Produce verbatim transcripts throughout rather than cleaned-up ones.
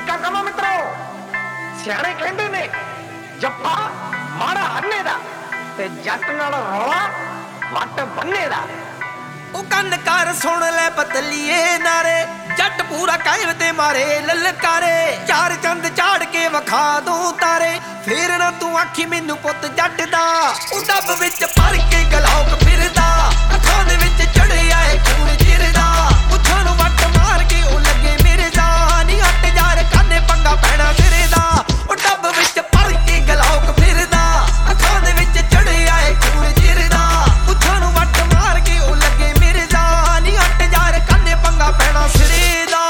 ਤਰੀਕਾ ਕਮਾ ਮਿੱਤਰੋ। ਸਿਆਣੇ ਕਹਿੰਦੇ ਨੇ ਜੱਫਾ ਮਾੜਾ ਹੰਨੇ ਦਾ ਤੇ ਜੱਟ ਨਾਲ ਰੌਲਾ ਵੱਟ ਬੰਨੇ ਦਾ। ਉਹ ਕੰਨ ਕਰ ਸੁਣ ਲੈ ਪਤਲੀਏ ਨਾਰੇ, ਜੱਟ ਪੂਰਾ ਕਾਇਮ ਤੇ ਮਾਰੇ ਲਲਕਾਰੇ। ਚਾਰ ਚੰਦ ਚਾੜ ਕੇ ਵਿਖਾ ਦੂੰ ਤਾਰੇ, ਫੇਰ ਨਾ ਤੂੰ ਆਖੀ ਮੈਨੂੰ ਪੁੱਤ ਜੱਟ ਦਾ। ਉਹ ਡੱਬ ਵਿੱਚ ਭਰ ਕੇ ਗਲੌਕ ਫਿਰਦਾ, ਅੱਖਾਂ ਦੇ ਵਿੱਚ ਚੜਿਆ ਏ ਖੂਨ ਜਿਰਦਾ। ਪੁੱਛਾਂ ਨੂੰ ਵੱਟ ਮਾਰ ਕੇ ਉਹ ਲੱਗੇ ਮੇਰੇ ਦਾ, ਨੀ ਹੱਟ ਯਾਰ ਕਾਨੇ ਪੰਗਾ ਪੈਣਾ ਤੇਰੇ ਦਾ। ਉਹ ਡੱਬ ਵਿੱਚ ਭਰ ਕੇ ਗਲੌਕ ਫਿਰਦਾ, ਅੱਖਾਂ ਦੇ ਵਿੱਚ ਚੜਿਆ ਏ ਖੂਨ ਜਿਰਦਾ। ਪੁੱਛਾਂ ਨੂੰ ਵੱਟ ਮਾਰ ਕੇ ਉਹ ਲੱਗੇ ਮੇਰੇ ਦਾ, ਨੀ ਹੱਟ ਯਾਰ ਕਾਨੇ ਪੰਗਾ ਪੈਣਾ ਸਿਰੇ ਦਾ।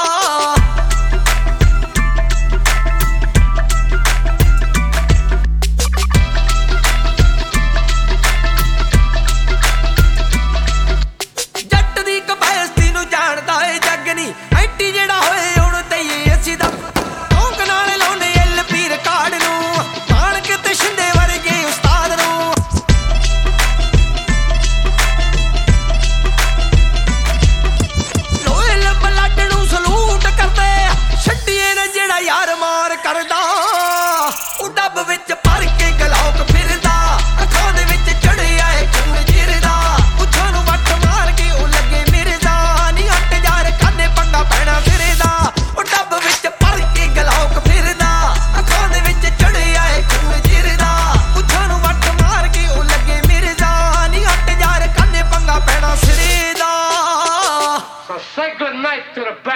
ਜੱਟ ਦੀ ਕਪੈਸਿਟੀ ਨੂੰ ਜਾਣਦਾ ਏ ਜੱਗ ਨੀ, ਐਂਟੀ ਜਿਹੜਾ ਹੋਏ ਹੁਣ ਤਈਏ ਅਸੀਂ ਦਾ। ਕੌਂਕ ਨਾਲ ਲਾਉਣੇ ਐਲ ਪੀ ਰਿਕਾਰਡ ਨੂੰ, ਮਾਣਕ ਤੇ ਸ਼ਿੰਦੇ ਵਰਗੇ ਉਸਤਾਦ ਨੂੰ। ਲੋਇਲ ਬਲੱਡ ਨੂੰ ਸਲੂਟ ਕਰਦੇ, ਛੱਡੀਏ ਨਾ ਜਿਹੜਾ ਯਾਰ ਮਾਰ ਕਰਦਾ। ਉਹ ਡੱਬ ਵਿੱਚ ਭਰ ਕੇ ਗਲੌਕ ਫਿਰਦਾ, ਅੱਖਾਂ ਦੇ ਵਿੱਚ ਚੜਿਆ ਏ ਖੂਨ ਜਿਰਦਾ। ਪੁੱਛਾਂ ਨੂੰ ਵੱਟ ਮਾਰ ਕੇ ਉਹ ਲੱਗੇ ਮੇਰੇ ਦਾ, ਨੀ ਹੱਟ ਯਾਰ ਕਾਨੇ ਪੰਗਾ ਪੈਣਾ ਸਿਰੇ ਦਾ। ਉਹ ਡੱਬ ਵਿੱਚ ਭਰ ਕੇ ਗਲੌਕ ਫਿਰਦਾ, ਅੱਖਾਂ ਦੇ ਵਿੱਚ ਚੜਿਆ ਏ ਖੂਨ ਜਿਰਦਾ। ਪੁੱਛਾਂ ਨੂੰ ਵੱਟ ਮਾਰ ਕੇ ਉਹ ਲੱਗੇ ਮੇਰੇ ਦਾ, ਨੀ ਹੱਟ ਯਾਰ ਕਾਨੇ ਪੰਗਾ ਪੈਣਾ ਸਿਰੇ ਦਾ। So say good night to the